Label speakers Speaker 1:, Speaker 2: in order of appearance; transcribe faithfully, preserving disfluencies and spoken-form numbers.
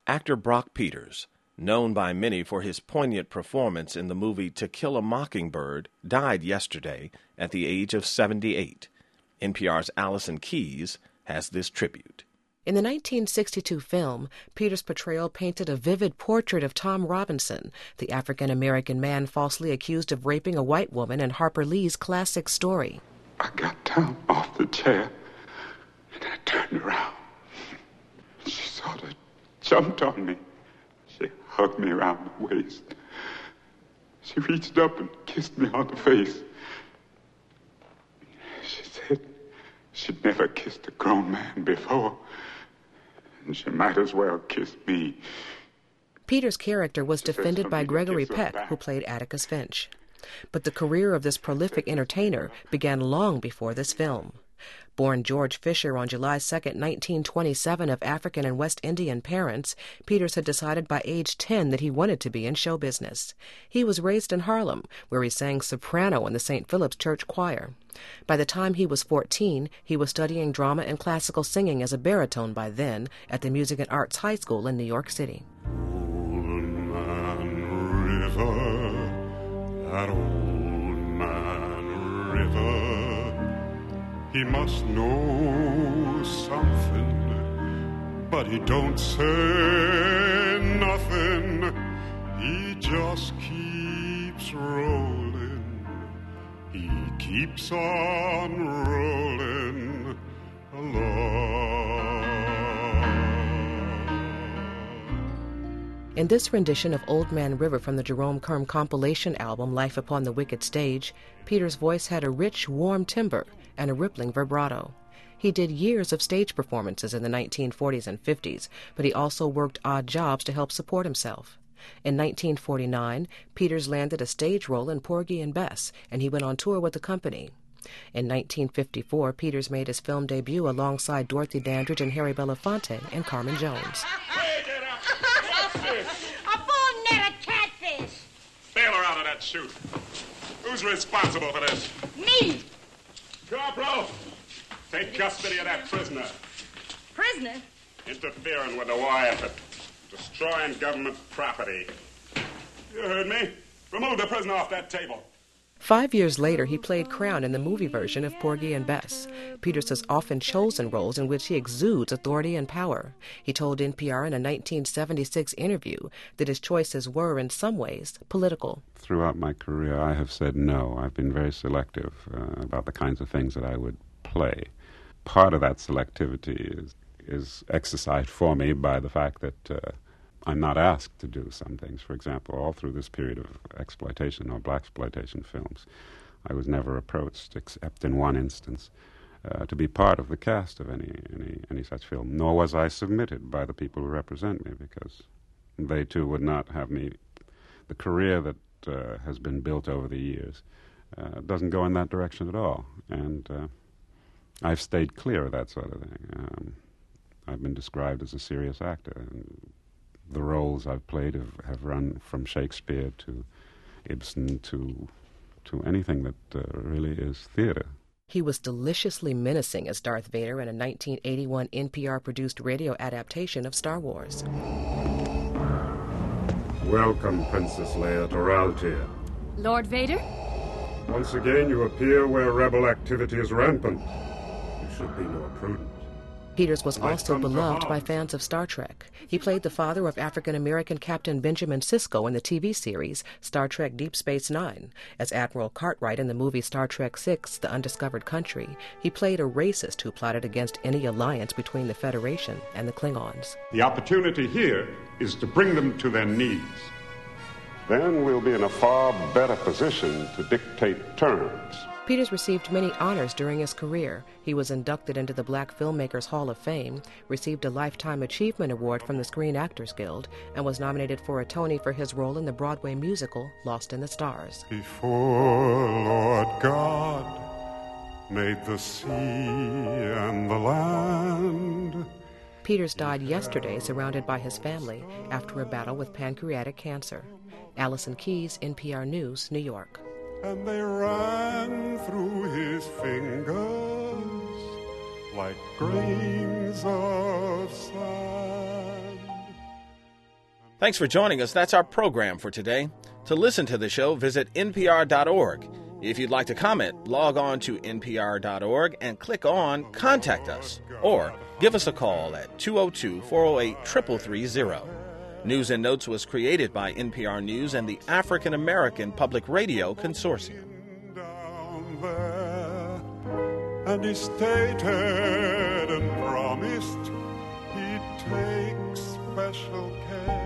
Speaker 1: Actor Brock Peters, known by many for his poignant performance in the movie To Kill a Mockingbird, died yesterday at the age of seventy-eight. N P R's Allison Keyes has this tribute.
Speaker 2: In the nineteen sixty-two film, Peters' portrayal painted a vivid portrait of Tom Robinson, the African-American man falsely accused of raping a white woman in Harper Lee's classic story.
Speaker 3: I got down off the chair, and I turned around. She sort of jumped on me. She hugged me around the waist. She reached up and kissed me on the face. She said she'd never kissed a grown man before, and she might as well kiss me.
Speaker 2: Peters' character was defended by Gregory Peck, who played Atticus Finch. But the career of this prolific entertainer began long before this film. Born George Fisher on July second, nineteen twenty-seven, of African and West Indian parents, Peters had decided by age ten that he wanted to be in show business. He was raised in Harlem, where he sang soprano in the Saint Philip's Church Choir. By the time he was fourteen, he was studying drama and classical singing as a baritone by then at the Music and Arts High School in New York City.
Speaker 3: Old Man River, that old man river, he must know something, but he don't say nothing. He just keeps rolling. He keeps on rolling along.
Speaker 2: In this rendition of Old Man River from the Jerome Kern compilation album Life Upon the Wicked Stage, Peters' voice had a rich, warm timbre and a rippling vibrato. He did years of stage performances in the nineteen forties and fifties, but he also worked odd jobs to help support himself. In nineteen forty-nine, Peters landed a stage role in Porgy and Bess, and he went on tour with the company. In nineteen fifty-four, Peters made his film debut alongside Dorothy Dandridge and Harry Belafonte and Carmen Jones.
Speaker 4: A full net of catfish!
Speaker 5: Bail her out of that chute. Who's responsible for this?
Speaker 4: Me!
Speaker 5: Corporal, take custody of that prisoner.
Speaker 4: Prisoner?
Speaker 5: Interfering with the war effort. Destroying government property. You heard me. Remove the prisoner off that table.
Speaker 2: Five years later, he played Crown in the movie version of Porgy and Bess. Peters has often chosen roles in which he exudes authority and power. He told N P R in a nineteen seventy-six interview that his choices were, in some ways, political.
Speaker 3: Throughout my career, I have said no. I've been very selective uh, about the kinds of things that I would play. Part of that selectivity is, is exercised for me by the fact that uh, I'm not asked to do some things. For example, all through this period of exploitation or blaxploitation films, I was never approached, except in one instance, uh, to be part of the cast of any, any, any such film. Nor was I submitted by the people who represent me, because they too would not have me. The career that uh, has been built over the years uh, doesn't go in that direction at all. And uh, I've stayed clear of that sort of thing. Um, I've been described as a serious actor, and the roles I've played have, have run from Shakespeare to Ibsen to to anything that uh, really is theater.
Speaker 2: He was deliciously menacing as Darth Vader in a nineteen eighty-one N P R-produced radio adaptation of Star Wars.
Speaker 6: Welcome, Princess Leia, to Raltia.
Speaker 4: Lord Vader?
Speaker 6: Once again, you appear where rebel activity is rampant. You should be more prudent.
Speaker 2: Peters was also beloved by fans of Star Trek. He played the father of African-American Captain Benjamin Sisko in the T V series Star Trek Deep Space Nine. As Admiral Cartwright in the movie Star Trek Six, The Undiscovered Country, he played a racist who plotted against any alliance between the Federation and the Klingons.
Speaker 5: The opportunity here is to bring them to their knees.
Speaker 3: Then we'll be in a far better position to dictate terms.
Speaker 2: Peters received many honors during his career. He was inducted into the Black Filmmakers Hall of Fame, received a Lifetime Achievement Award from the Screen Actors Guild, and was nominated for a Tony for his role in the Broadway musical Lost in the Stars.
Speaker 3: Before Lord God made the sea and the land.
Speaker 2: Peters died yesterday surrounded by his family after a battle with pancreatic cancer. Allison Keyes, N P R News, New York.
Speaker 3: And they ran through his fingers like grains of sand.
Speaker 1: Thanks for joining us. That's our program for today. To listen to the show, visit N P R dot org. If you'd like to comment, log on to N P R dot org and click on Contact Us, or give us a call at two oh two, four oh eight, three three three oh. News and Notes was created by N P R News and the African American Public Radio Consortium.
Speaker 7: Down there, and he stated and promised he'd take special care.